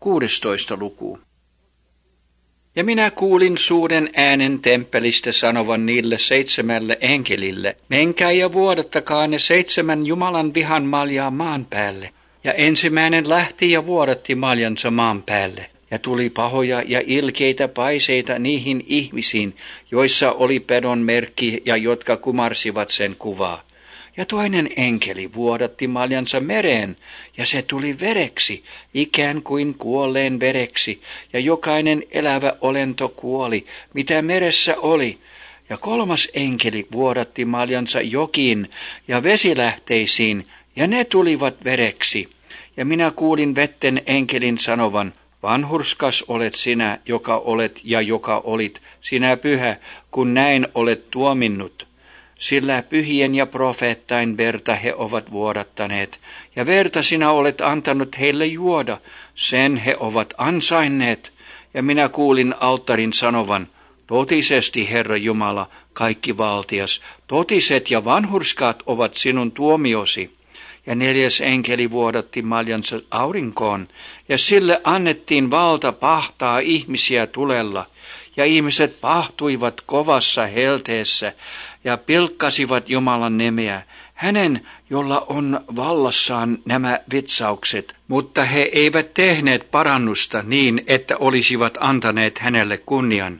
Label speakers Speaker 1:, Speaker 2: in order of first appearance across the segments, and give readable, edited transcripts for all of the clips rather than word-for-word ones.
Speaker 1: 16. luku. Ja minä kuulin suuren äänen temppelistä sanovan niille 7 enkelille, menkää ja vuodattakaa ne 7 Jumalan vihan maljaa maan päälle. Ja ensimmäinen lähti ja vuodatti maljansa maan päälle. Ja tuli pahoja ja ilkeitä paiseita niihin ihmisiin, joissa oli pedon merkki ja jotka kumarsivat sen kuvaa. Ja toinen enkeli vuodatti maljansa mereen, ja se tuli vereksi, ikään kuin kuolleen vereksi, ja jokainen elävä olento kuoli, mitä meressä oli. Ja 3. enkeli vuodatti maljansa jokiin ja vesilähteisiin, ja ne tulivat vereksi. Ja minä kuulin vetten enkelin sanovan, vanhurskas olet sinä, joka olet ja joka olit, sinä pyhä, kun näin olet tuominnut. Sillä pyhien ja profeettain verta he ovat vuodattaneet, ja verta sinä olet antanut heille juoda, sen he ovat ansainneet. Ja minä kuulin alttarin sanovan, totisesti Herra Jumala, kaikki valtias, totiset ja vanhurskaat ovat sinun tuomiosi. Ja 4. enkeli vuodatti maljansa aurinkoon, ja sille annettiin valta pahtaa ihmisiä tulella. Ja ihmiset pahtuivat kovassa helteessä ja pilkkasivat Jumalan nimeä, hänen, jolla on vallassaan nämä vitsaukset, mutta he eivät tehneet parannusta niin, että olisivat antaneet hänelle kunnian.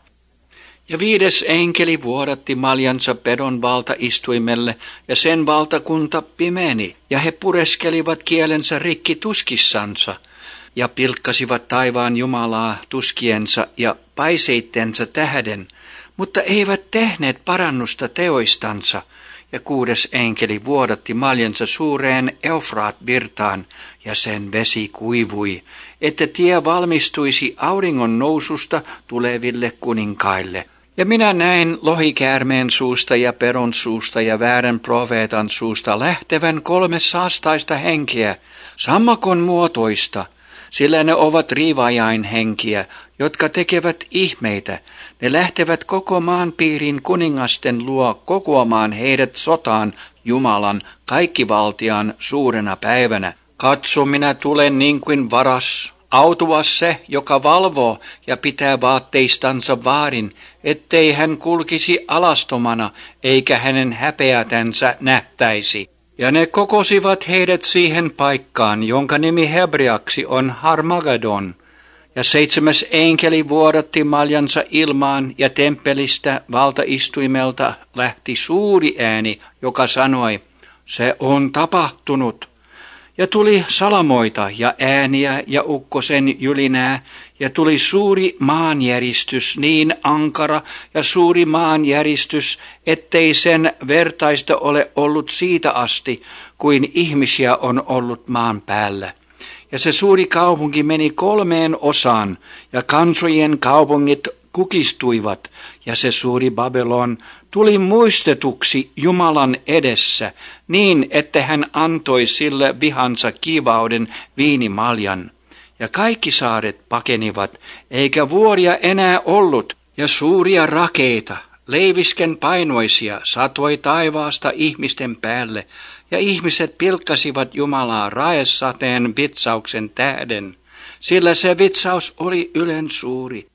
Speaker 1: Ja 5. enkeli vuodatti maljansa pedon valtaistuimelle, ja sen valtakunta pimeni, ja he pureskelivat kielensä rikki tuskissansa, ja pilkkasivat taivaan Jumalaa tuskiensa ja paiseittensa tähden, mutta eivät tehneet parannusta teoistansa. Ja 6. enkeli vuodatti maljansa suureen Eufraat-virtaan, ja sen vesi kuivui, että tie valmistuisi auringon noususta tuleville kuninkaille. Ja minä näin lohikäärmeen suusta ja pedon suusta ja väärän profeetan suusta lähtevän 3 saastaista henkeä, sammakon muotoista, sillä ne ovat riivaajain henkiä, jotka tekevät ihmeitä. Ne lähtevät koko maan piirin kuningasten luo kokoamaan heidät sotaan Jumalan kaikkivaltiaan suurena päivänä. Katso, minä tulen niin kuin varas, autuas se, joka valvoo ja pitää vaatteistansa vaarin, ettei hän kulkisi alastomana, eikä hänen häpeätänsä nähtäisi. Ja ne kokosivat heidät siihen paikkaan, jonka nimi hebreaksi on Harmagedon. Ja 7. enkeli vuodatti maljansa ilmaan, ja temppelistä valtaistuimelta lähti suuri ääni, joka sanoi, se on tapahtunut. Ja tuli salamoita ja ääniä ja ukkosen jylinää, ja tuli suuri maanjäristys, niin ankara ja suuri maanjäristys, ettei sen vertaista ole ollut siitä asti, kuin ihmisiä on ollut maan päällä. Ja se suuri kaupunki meni 3 osaan, ja kansojen kaupungit kukistuivat, ja se suuri Babylon tuli muistetuksi Jumalan edessä, niin että hän antoi sille vihansa kiivauden viinimaljan. Ja kaikki saaret pakenivat, eikä vuoria enää ollut, ja suuria rakeita, leivisken painoisia, satoi taivaasta ihmisten päälle, ja ihmiset pilkkasivat Jumalaa raesateen vitsauksen tähden, sillä se vitsaus oli ylen suuri.